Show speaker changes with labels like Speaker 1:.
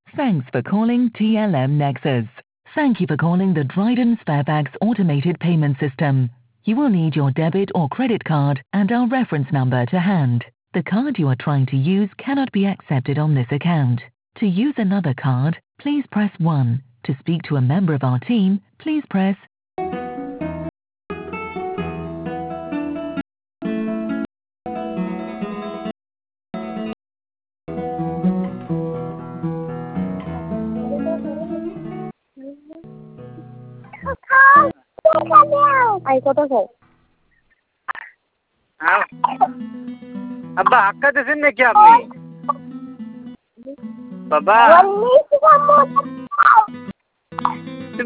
Speaker 1: Thanks for calling TLM Nexus. Thank you for calling the Dryden Sparebags automated payment system. You will need your debit or credit card and our reference number to hand. The card you are trying to use cannot be accepted on this account. To use another card, please press 1. To speak to a member of our team, please press
Speaker 2: আব্বা হাক্কা দিয়েছেন নাকি আপনি? বাবা